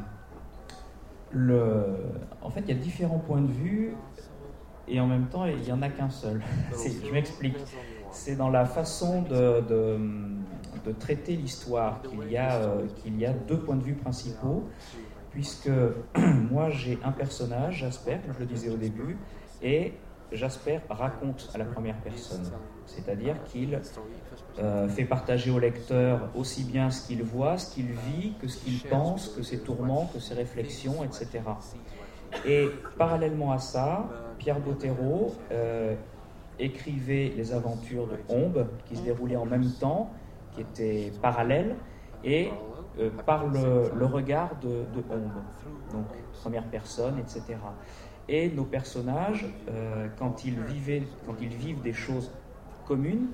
le, en fait, il y a différents points de vue et en même temps, il n'y en a qu'un seul. C'est, je m'explique. C'est dans la façon de, de, de traiter l'histoire qu'il y a, euh, qu'il y a deux points de vue principaux. Puisque moi j'ai un personnage, Jasper, comme je le disais au début, et Jasper raconte à la première personne. C'est-à-dire qu'il euh, fait partager au lecteur aussi bien ce qu'il voit, ce qu'il vit, que ce qu'il pense, que ses tourments, que ses réflexions, et cetera. Et parallèlement à ça, Pierre Bottero euh, écrivait les aventures de Ombe, qui se déroulaient en même temps, qui étaient parallèles, et Euh, par le, le regard de, de Ombe, donc première personne, et cetera. Et nos personnages, euh, quand, ils vivaient, quand ils vivent des choses communes,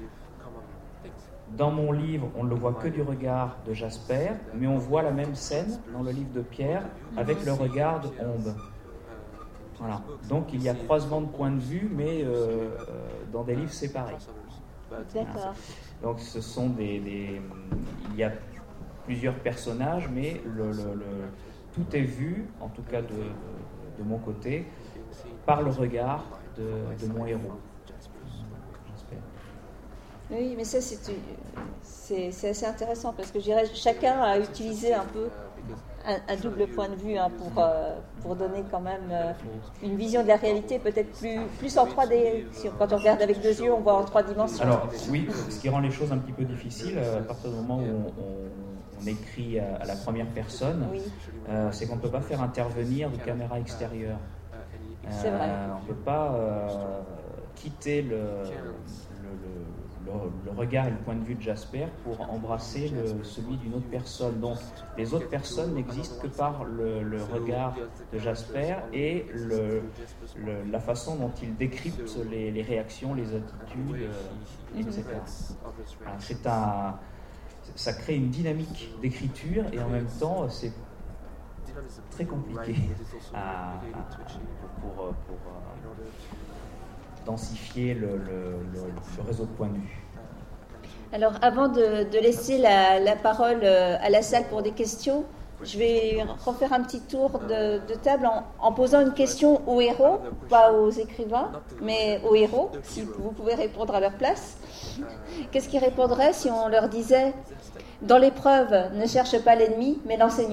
dans mon livre, on ne le voit que du regard de Jasper, mais on voit la même scène dans le livre de Pierre avec le regard de Ombe. Voilà. Donc il y a croisement de points de vue, mais euh, euh, dans des livres séparés. D'accord. Donc ce sont des, des... Il y a plusieurs personnages, mais le, le, le, tout est vu, en tout cas de, de, de mon côté, par le regard de, de mon héros. J'espère. Oui, mais ça c'est, c'est, c'est assez intéressant parce que je dirais chacun a utilisé un peu un, un double point de vue hein, pour, euh, pour donner quand même euh, une vision de la réalité peut-être plus, plus en trois D. Si, quand on regarde avec deux yeux, on voit en trois dimensions. Alors oui, ce qui rend les choses un petit peu difficiles à partir du moment où on, on on écrit à, à la première personne, Oui. euh, c'est qu'on ne peut pas faire intervenir de caméra extérieure. Euh, C'est vrai. On ne peut pas euh, quitter le, le, le, le, le regard et le point de vue de Jasper pour embrasser le, celui d'une autre personne. Donc les autres personnes n'existent que par le, le regard de Jasper et le, le, la façon dont il décrypte les, les réactions, les attitudes, euh, et cetera. Alors, c'est un, ça crée une dynamique d'écriture et en même temps c'est très compliqué à, à, pour, pour, pour euh, densifier le, le, le, le réseau de points de vue. Alors, avant de, de laisser la, la parole à la salle pour des questions, je vais refaire un petit tour de, de table en, en posant une question aux héros, pas aux écrivains, mais aux héros, si vous pouvez répondre à leur place. Qu'est-ce qu'ils répondraient si on leur disait « Dans l'épreuve, ne cherche pas l'ennemi, mais l'enseignement ».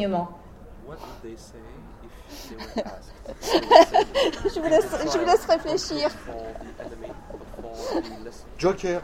je, vous laisse, je vous laisse réfléchir. Joker.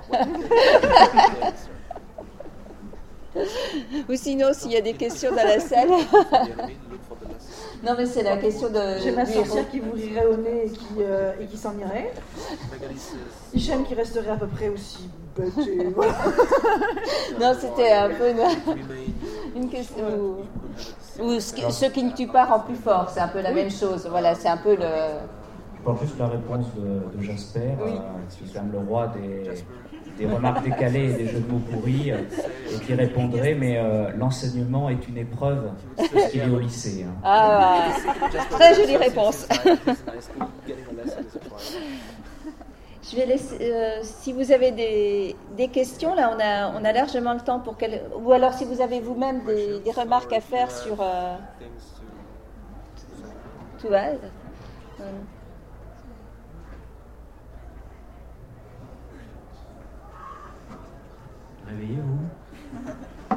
Ou sinon, s'il y a des questions dans la salle. Non, mais c'est la question de. J'ai ma sorcière qui vous rirait au nez et qui, euh, et qui s'en irait. Hichem qui resterait à peu près aussi bête. Et voilà. Non, c'était un peu une, une question. Ou, ou ce, qui, ce qui ne tue pas rend plus fort, c'est un peu la oui. même chose. Voilà, c'est un peu le. Je porte juste la réponse de, de Jasper, oui. euh, qui est quand même le roi des, des remarques décalées et des jeux de mots pourris, euh, et qui répondrait, mais euh, l'enseignement est une épreuve de ce qu'il est au lycée. Hein. Ah, très jolie réponse. Je vais laisser, euh, si vous avez des, des questions, là on a, on a largement le temps pour qu'elle, ou alors si vous avez vous-même des, des remarques à faire sur euh, tout va. Euh, Réveillez-vous.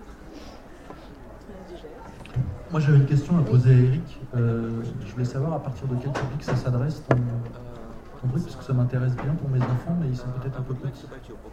Moi j'avais une question à poser à Eric. Euh, je voulais savoir à partir de quel public ça s'adresse ton, ton truc, parce que ça m'intéresse bien pour mes enfants, mais ils sont peut-être un peu petits.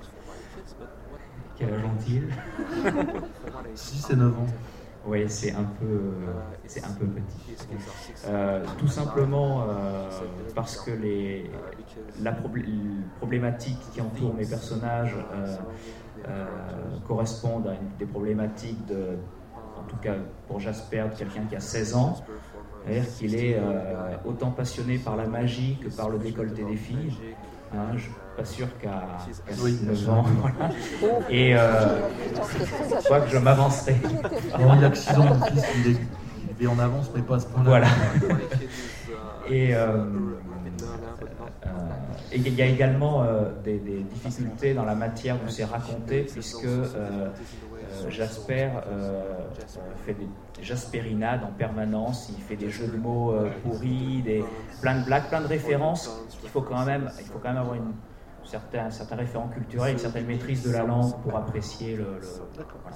Quel âge ont-ils? six et neuf ans. Oui, c'est un peu, c'est un peu petit. Euh, tout simplement euh, parce que les, la problé- problématique qui entoure mes personnages euh, euh, correspondent à une, des problématiques de, en tout cas pour Jasper, de quelqu'un qui a seize ans. C'est-à-dire qu'il est euh, autant passionné par la magie que par le décolleté des filles. Hein, je ne suis pas sûr qu'à, qu'à oui, neuf ans. Voilà. Et euh, je crois que je m'avancerai. Alors, il a que six ans, mon fils, il est, il est en avance, mais pas à ce point-là. Voilà. Et euh, euh, il y a également euh, des, des difficultés dans la matière où c'est raconté, puisque euh, euh, Jasper euh, fait des jasperinades en permanence, il fait des jeux de mots euh, pourris, des, plein de blagues, plein de références. Il faut quand même, il faut quand même avoir une certain, un certain référent culturel, une certaine maîtrise de la langue pour apprécier le... le voilà.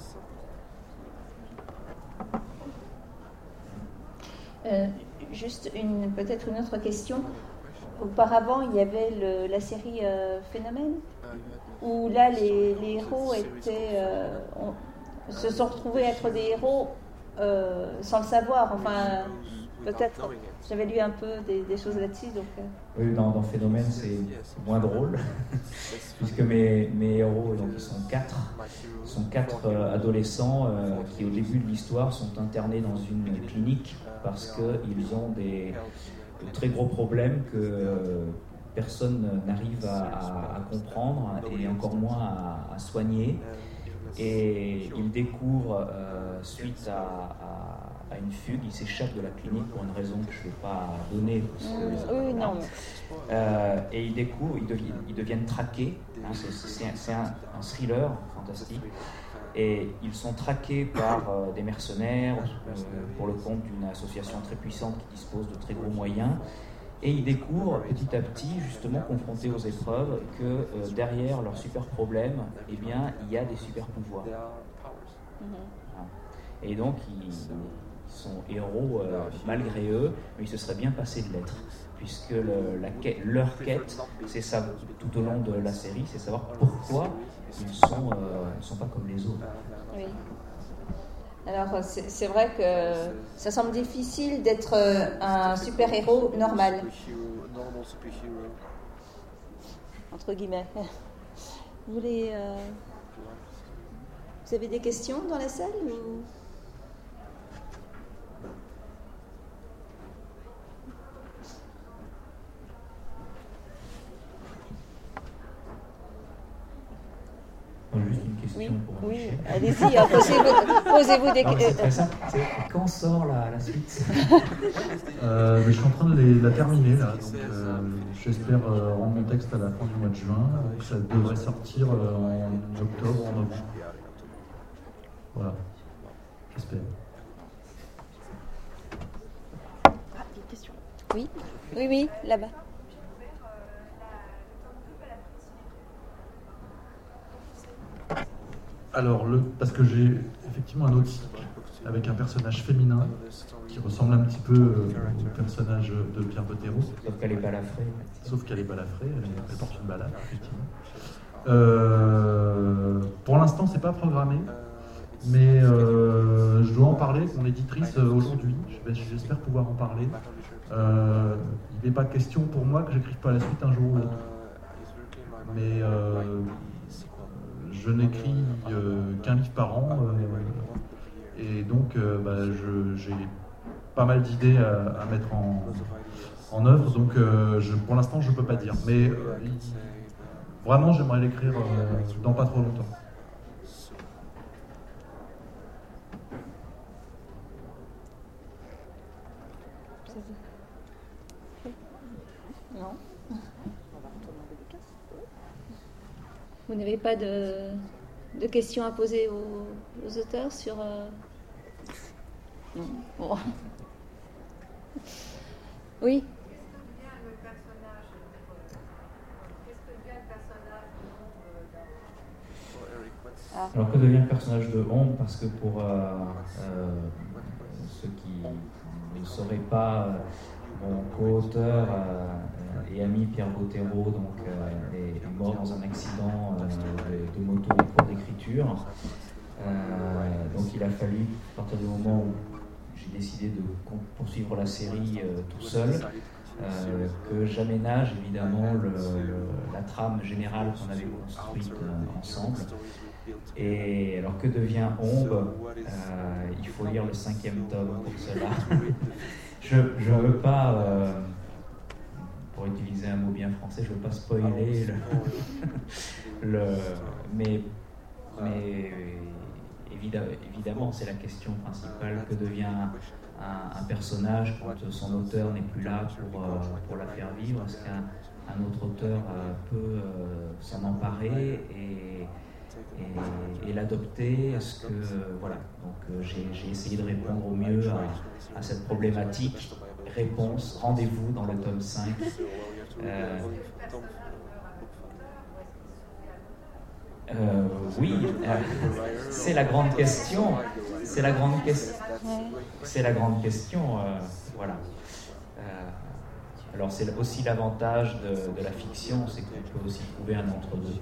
euh, juste une, peut-être une autre question. Auparavant, il y avait le, la série euh, Phénomène, où là, les, les héros étaient, euh, on, se sont retrouvés être des héros euh, sans le savoir. Enfin, peut-être, j'avais lu un peu des, des choses là-dessus. Donc, euh... Oui, dans, dans Phénomène, c'est moins drôle, puisque mes, mes héros, donc ils sont quatre, sont quatre euh, adolescents euh, qui, au début de l'histoire, sont internés dans une clinique parce qu'ils ont des... de très gros problèmes que euh, personne n'arrive à, à, à comprendre et encore moins à, à soigner. Et il découvre, euh, suite à, à, à une fugue, il s'échappe de la clinique pour une raison que je ne vais pas donner. Parce que, mmh, oui, non. Euh, et il découvre, ils deviennent, ils deviennent traqués. Hein, c'est c'est, un, c'est un, un thriller fantastique. Et ils sont traqués par euh, des mercenaires euh, pour le compte d'une association très puissante qui dispose de très gros moyens. Et ils découvrent petit à petit, justement confrontés aux épreuves, que euh, derrière leurs super problèmes, eh bien, il y a des super pouvoirs. Mm-hmm. Et donc, ils, ils sont héros euh, malgré eux, mais il se serait bien passé de l'être. Puisque le, la quête, leur quête, c'est ça, tout au long de la série, c'est savoir pourquoi ils ne sont, euh, sont pas comme les autres. Oui. Alors, c'est, c'est vrai que ça semble difficile d'être un super-héros normal. Entre guillemets. Vous voulez... Euh... Vous avez des questions dans la salle ou... Juste une question oui, pour oui, Michel. Allez-y, hein, posez-vous, posez-vous des questions. C'est très simple. C'est quand sort la, la suite? euh, Je suis en train de les, la terminer là, donc euh, j'espère euh, rendre mon texte à la fin du mois de juin. Donc ça devrait sortir euh, en octobre ou en novembre. Voilà, j'espère. Ah, il y a une question. Oui, oui, oui, là-bas. Alors, le, parce que j'ai effectivement un autre cycle avec un personnage féminin qui ressemble un petit peu euh, au personnage de Pierre Bottero. Sauf qu'elle est balafrée. Sauf qu'elle est balafrée, elle, elle porte une balafre, effectivement. Euh, pour l'instant, c'est pas programmé, mais euh, je dois en parler avec mon éditrice aujourd'hui. J'espère pouvoir en parler. Euh, il n'est pas question pour moi que j'écrive pas la suite un jour ou l'autre. Mais euh, je n'écris euh, qu'un livre par an, euh, et donc euh, bah, je, j'ai pas mal d'idées à, à mettre en, en œuvre, donc euh, je, pour l'instant je ne peux pas dire. Mais euh, il, vraiment j'aimerais l'écrire euh, dans pas trop longtemps. Non. Vous n'avez pas de, de questions à poser aux, aux auteurs sur... Euh... Non. Bon. Oui. Ah. Alors que devient le personnage de Ombre? Parce que pour euh, euh, ceux qui ne sauraient pas, mon co-auteur euh, et ami Pierre Bottero donc, euh, est, est mort dans un accident euh, de, de moto en cours d'écriture. Euh, donc il a fallu, à partir du moment où j'ai décidé de poursuivre la série euh, tout seul, euh, que j'aménage évidemment le, le, la trame générale qu'on avait construite euh, ensemble. Et alors que devient Ombre, euh, il faut lire le cinquième tome pour cela. Je ne veux pas, euh, pour utiliser un mot bien français, je ne veux pas spoiler le, le mais, mais évidemment, évidemment c'est la question principale, que devient un, un personnage quand son auteur n'est plus là pour, euh, pour la faire vivre. Est-ce qu'un un autre auteur euh, peut euh, s'en emparer et Et, et l'adopter? Est-ce que euh, voilà, donc euh, j'ai, j'ai essayé de répondre au mieux à, à cette problématique. Réponse, rendez-vous dans le tome cinq. Euh, euh, oui, euh, c'est la grande question. C'est la grande question. C'est la grande question. Euh, voilà. Euh, alors c'est aussi l'avantage de, de la fiction, c'est qu'on peut aussi trouver un entre-deux.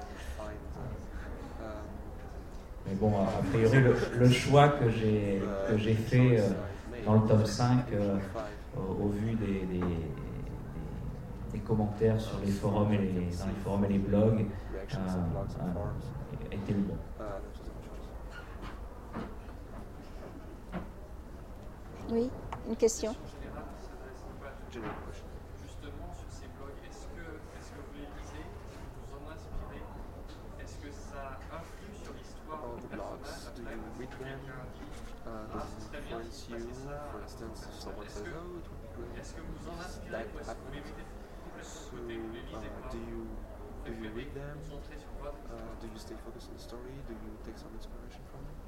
Mais bon, a priori, le, le choix que j'ai, que j'ai fait euh, dans le tome cinq, euh, au, au vu des, des, des, des commentaires sur les forums et les, dans les forums et les blogs, euh, euh, était le bon. Oui, une question. Justement, sur ces blogs, est-ce que, est-ce que vous les lisez, vous en inspirez? Est-ce que ça influe sur l'histoire du personnage après? Ah, ce serait bien si vous fassiez ça. Est-ce que, est-ce que vous en inspirez ou est-ce que vous les mettez complètement de côté, vous les lisez pas? Vous préférez vous concentrer sur votre histoire? Do you stay focused on the story? Do you take some inspiration from it?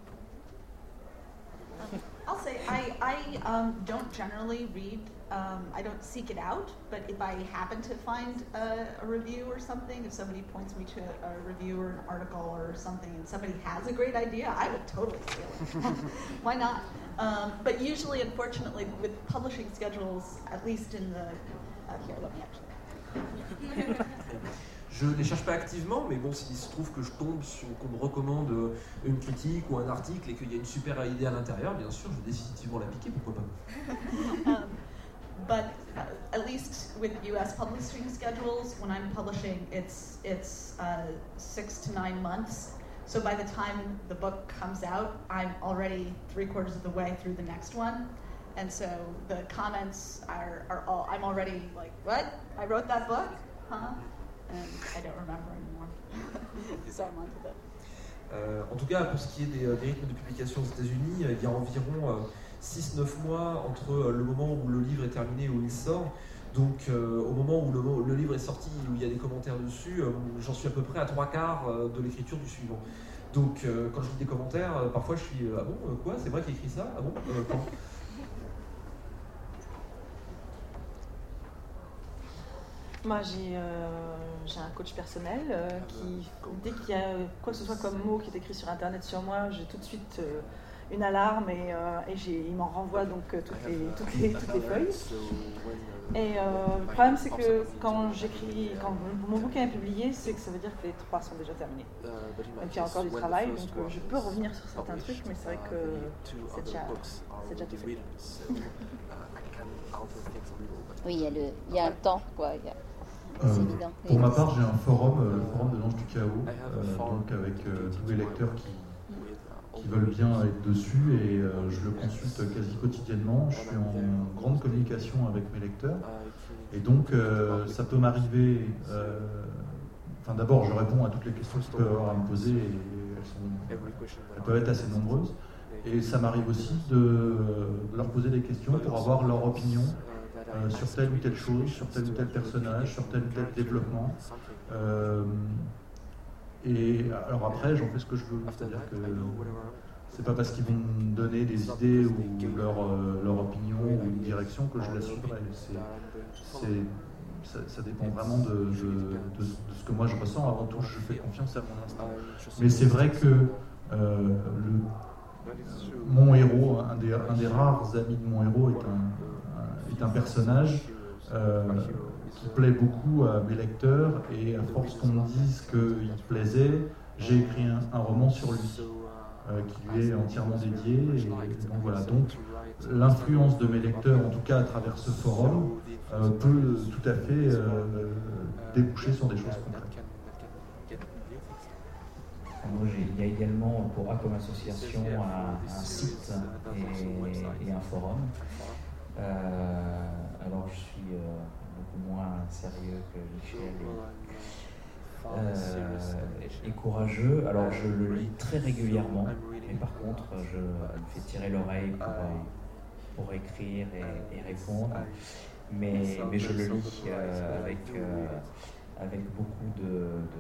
I'll say I, I um, don't generally read, um, I don't seek it out, but if I happen to find a, a review or something, if somebody points me to a review or an article or something and somebody has a great idea, I would totally steal it. Why not? Um, but usually, unfortunately, with publishing schedules, at least in the, uh, here, let me actually. Je ne les cherche pas activement, mais bon, s'il se trouve que je tombe sur, qu'on me recommande une critique ou un article et qu'il y a une super idée à l'intérieur, bien sûr, je vais définitivement la piquer, pourquoi pas. um, but uh, at least with U S publishing schedules, when I'm publishing, it's it's uh, six to nine months. So by the time the book comes out, I'm already three quarters of the way through the next one. And so the comments are, are all, I'm already like, what? I wrote that book? Huh? And I don't remember anymore. So I'm on to that. Euh, en tout cas, pour ce qui est des, des rythmes de publication aux États-Unis, il y a environ euh, six neuf mois entre euh, le moment où le livre est terminé et où il sort. Donc, euh, au moment où le, le livre est sorti, où il y a des commentaires dessus, euh, j'en suis à peu près à trois quarts euh, de l'écriture du suivant. Donc, euh, quand je lis des commentaires, euh, parfois je suis euh, ah bon, euh, quoi, c'est moi qui ai écrit ça? Ah bon, euh, quand Moi, j'ai euh, j'ai un coach personnel euh, qui, dès qu'il y a quoi que ce soit comme mot qui est écrit sur Internet sur moi, j'ai tout de suite euh, une alarme et, euh, et j'ai, il m'en renvoie donc euh, toutes, les, toutes, les, toutes les feuilles. Et euh, le problème, c'est que quand j'écris, quand mon bouquin est publié, c'est que ça veut dire que les trois sont déjà terminés. Et puis il y a encore du travail, donc euh, je peux revenir sur certains trucs, mais c'est vrai que c'est déjà, c'est déjà tout fait. Oui, il y a, le, il y a un temps, quoi. Il y a... Euh, pour ma part, j'ai un forum, euh, le forum de l'Ange du Chaos, euh, donc avec euh, tous les lecteurs qui, qui veulent bien être dessus et euh, je le consulte quasi quotidiennement. Je suis en grande communication avec mes lecteurs et donc euh, ça peut m'arriver. Euh, enfin, d'abord, je réponds à toutes les questions qu'ils peuvent avoir à me poser et elles, sont, elles peuvent être assez nombreuses. Et ça m'arrive aussi de, de leur poser des questions pour avoir leur opinion. Euh, sur telle ou telle chose, sur tel ou tel personnage, sur tel ou tel développement. Euh, et alors après, j'en fais ce que je veux. C'est-à-dire que c'est pas parce qu'ils vont me donner des idées ou leur, euh, leur opinion ou une direction que je la suivrai. C'est, c'est, ça, ça dépend vraiment de, de, de, de ce que moi je ressens. Avant tout, je fais confiance à mon instinct. Mais c'est vrai que euh, le, mon héros, un des, un des rares amis de mon héros est un est un personnage euh, qui plaît beaucoup à mes lecteurs et à force qu'on me dise qu'il plaisait, j'ai écrit un, un roman sur lui euh, qui lui est entièrement dédié et donc voilà, donc l'influence de mes lecteurs, en tout cas à travers ce forum, euh, peut tout à fait euh, déboucher sur des choses concrètes. Moi, il y a également pour A comme association un, un site et, et un forum. Euh, alors je suis euh, beaucoup moins sérieux que Michel et, euh, et courageux. Alors je le lis très régulièrement, mais par contre je me fais tirer l'oreille pour, pour écrire et, et répondre. Mais, mais je le lis euh, avec, euh, avec beaucoup de,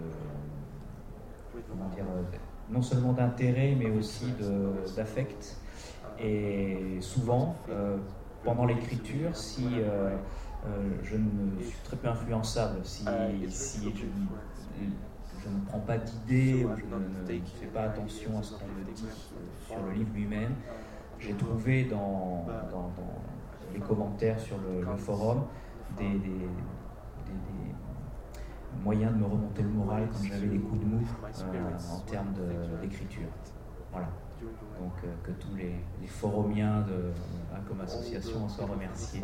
de comment dire, non seulement d'intérêt, mais aussi de, d'affect. Et souvent, euh, pendant l'écriture, si euh, euh, je ne suis très peu influençable, si, si je, je ne prends pas d'idées, ou je ne, ne fais pas attention à ce qu'on me dit sur le livre lui-même, j'ai trouvé dans, dans, dans les commentaires sur le, le forum des, des, des, des moyens de me remonter le moral quand j'avais des coups de mou euh, en termes de, d'écriture. Voilà. Donc euh, que tous les, les forumiens de, hein, comme association en soient remerciés.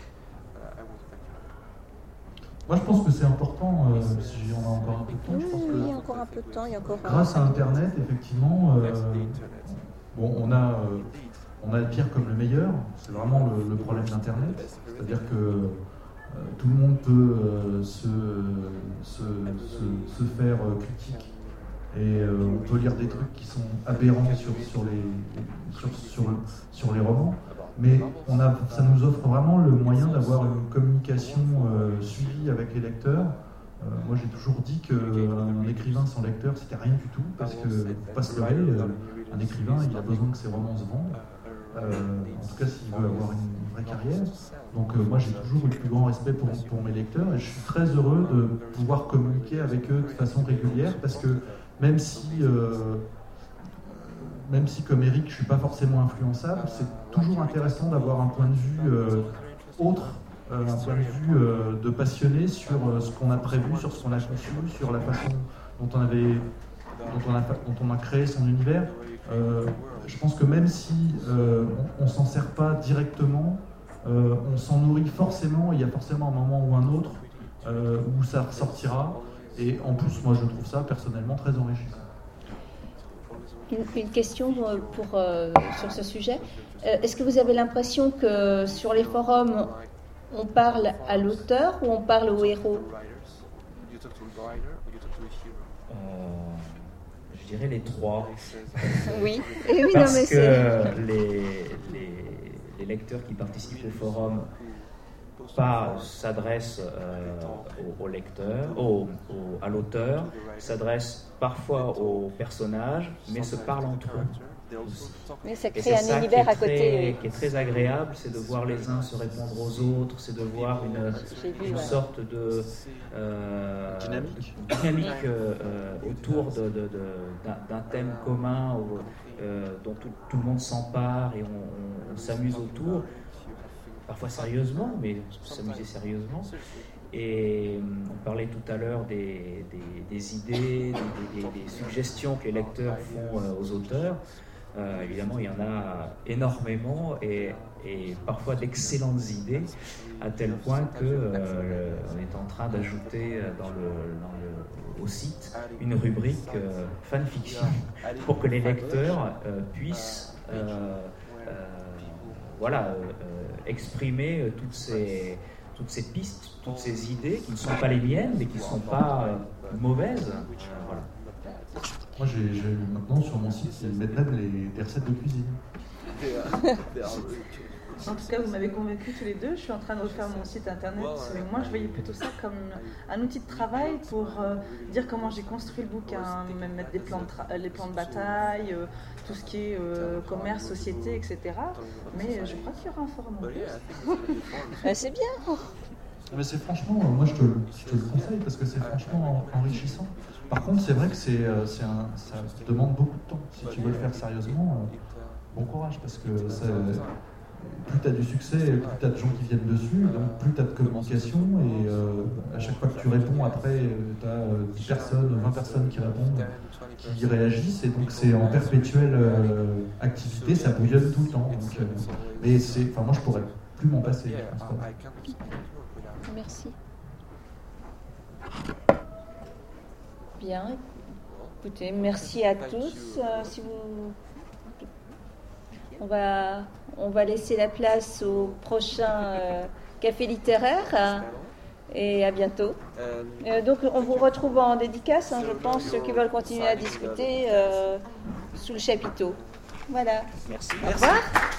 Moi je pense que c'est important, euh, si on a encore un peu de temps, je pense que il y a encore un peu de temps, il y a encore grâce à Internet, effectivement, euh, bon, on a, euh, on a le pire comme le meilleur, c'est vraiment le, le problème d'Internet, c'est-à-dire que euh, tout le monde peut euh, se, se, se, se faire euh, critique. Et euh, on peut lire des trucs qui sont aberrants sur, sur, les, sur, sur, sur les romans, mais on a, ça nous offre vraiment le moyen d'avoir une communication euh, suivie avec les lecteurs. Euh, moi j'ai toujours dit qu'un écrivain sans lecteur c'était rien du tout, parce que, faut pas se leurrer, euh, un écrivain il a besoin que ses romans se vendent, euh, en tout cas s'il veut avoir une vraie carrière. Donc euh, moi j'ai toujours eu le plus grand respect pour, pour mes lecteurs et je suis très heureux de pouvoir communiquer avec eux de façon régulière, parce que Même si, euh, même si, comme Eric, je ne suis pas forcément influençable, c'est toujours intéressant d'avoir un point de vue euh, autre euh, un point de vue euh, de passionné sur euh, ce qu'on a prévu, sur ce qu'on a conçu, sur la façon dont on, avait, dont on, a, dont on a créé son univers. Euh, je pense que même si euh, on ne s'en sert pas directement, euh, on s'en nourrit forcément, il y a forcément un moment ou un autre euh, où ça ressortira. Et en plus, moi je trouve ça personnellement très enrichissant. Une, une question pour, euh, sur ce sujet. Euh, est-ce que vous avez l'impression que sur les forums, on parle à l'auteur ou on parle au héros? euh, Je dirais les trois. Oui, et oui, Parce non, mais que c'est... les, les, les lecteurs qui participent au forum pas s'adressent euh, au, au lecteur, au, au, à l'auteur, s'adressent parfois aux personnages, mais se parlent entre eux aussi. Mais ça Et crée c'est un ça univers qui est à côté. très, Oui. qui est très agréable, c'est de voir les uns se répondre aux autres, c'est de voir une, J'ai vu, une ouais. sorte de euh, Dynamique. dynamique euh, euh, autour de, de, de, d'un, d'un thème commun où, euh, dont tout, tout le monde s'empare et on, on, on s'amuse autour, parfois sérieusement, mais s'amuser sérieusement. Et on parlait tout à l'heure des, des, des idées, des, des, des suggestions que les lecteurs font euh, aux auteurs. Euh, évidemment, il y en a énormément et, et parfois d'excellentes idées, à tel point que euh, on est en train d'ajouter dans le, dans le, au site une rubrique euh, fanfiction pour que les lecteurs euh, puissent euh, euh, voilà, euh, exprimer euh, toutes ces, toutes ces pistes, toutes ces idées qui ne sont pas les miennes, mais qui ne sont pas euh, mauvaises. Euh, voilà. Moi, j'ai, j'ai maintenant sur mon site, il y a même les, des recettes de cuisine. En tout cas, vous m'avez convaincu tous les deux. Je suis en train de refaire mon site internet. Mais moi, je voyais plutôt ça comme un outil de travail pour euh, dire comment j'ai construit le bouquin, même mettre des plans de tra- les plans de bataille, euh, tout ce qui est euh, commerce, société, et cetera. Mais euh, je crois qu'il y aura un forum en plus. Ah, c'est bien. Mais c'est franchement, moi je te, je te le conseille parce que c'est franchement enrichissant. Par contre, c'est vrai que c'est, c'est un, ça demande beaucoup de temps. Si tu veux le faire sérieusement, bon courage parce que ça, plus tu as du succès, plus tu as de gens qui viennent dessus, donc plus tu as de communication et euh, à chaque fois que tu réponds, après tu as dix personnes, vingt personnes qui répondent, qui réagissent et donc c'est en perpétuelle euh, activité, ça bouillonne tout le temps. Donc, euh, mais c'est, enfin moi je pourrais plus m'en passer. Je pense pas. Merci. Bien. Écoutez, merci à tous. Euh, si vous... on, va, on va laisser la place au prochain euh, café littéraire hein, et à bientôt. Euh, donc on vous retrouve en dédicace, hein, je pense, ceux qui veulent continuer à discuter euh, sous le chapiteau. Voilà. Merci. Au revoir.